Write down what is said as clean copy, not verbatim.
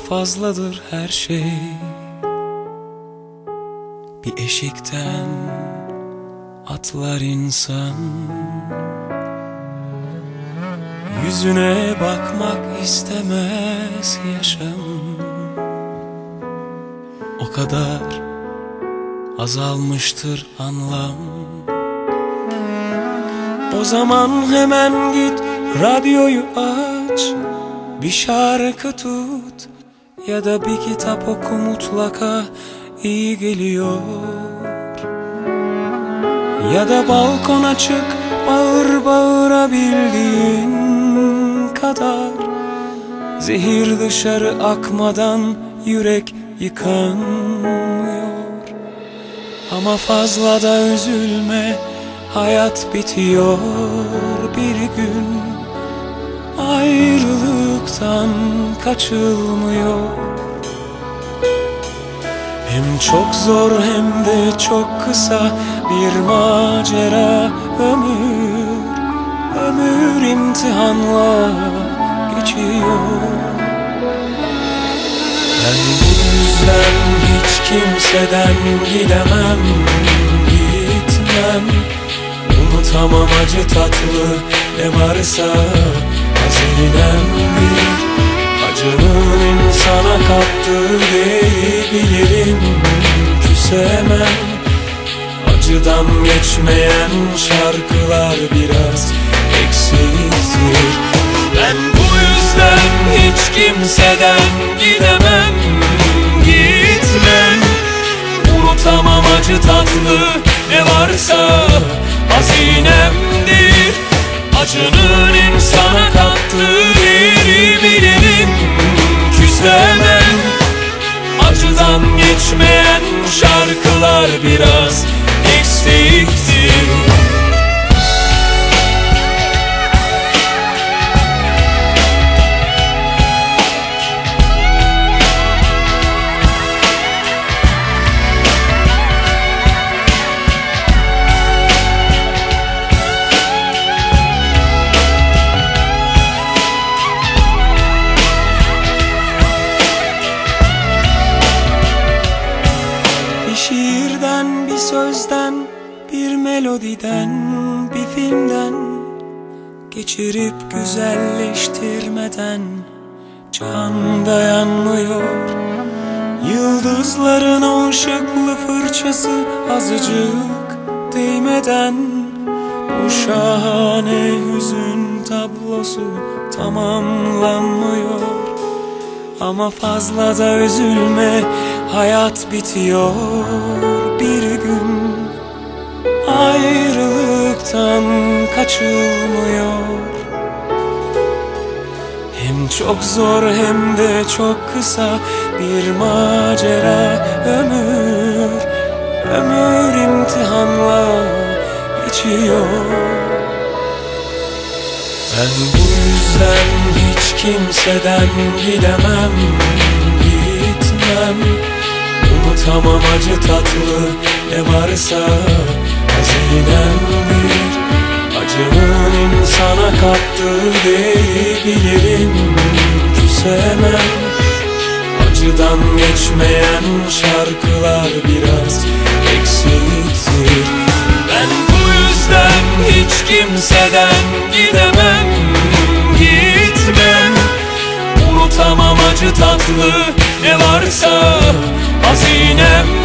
fazladır her şey. Bir eşikten atlar insan, yüzüne bakmak istemez yaşamın. O kadar azalmıştır anlam. O zaman hemen git radyoyu aç, bir şarkı tut ya da bir kitap oku, mutlaka iyi geliyor. Ya da balkona çık, bağır bağırabildiğin kadar. Zehir dışarı akmadan yürek yıkanmıyor. Ama fazla da üzülme, hayat bitiyor bir gün. Ayrılıktan kaçılmıyor. Hem çok zor hem de çok kısa bir macera ömür. Ömür imtihanla geçiyor. Ben bu yüzden hiç kimseden gidemem, gitmem. Unutamam acı tatlı ne varsa hazinemdir. Acının insana kattığı diyebilirim, küsemem. Acıdan geçmeyen şarkılar biraz eksiktir. Ben bu yüzden hiç kimseden gidemem, gitmem. Unutamam acı tatlı ne varsa hazinemdir. Acının insana kattığı değeri bilirim, küsemem. Acıdan geçmeyen şarkılar biraz eksiktir. Şiirden, bir sözden, bir melodiden, bir filmden geçirip güzelleştirmeden can dayanmıyor. Yıldızların o ışıklı fırçası azıcık değmeden bu şahane hüzün tablosu tamamlanmıyor. Ama fazla da üzülme, hayat bitiyor bir gün. Ayrılıktan kaçılmıyor. Hem çok zor hem de çok kısa bir macera ömür. Ömür imtihanla geçiyor. Ben bu yüzden hiç kimseden gidemem, gitmem. Unutamam acı tatlı ne varsa hazinemdir. Acının insana kattığı diyebilirim, küsemem. Acıdan geçmeyen şarkılar biraz eksiktir. Ben bu yüzden hiç kimseden gidemem, gitmem. Unutamam acı tatlı ne varsa hazinem.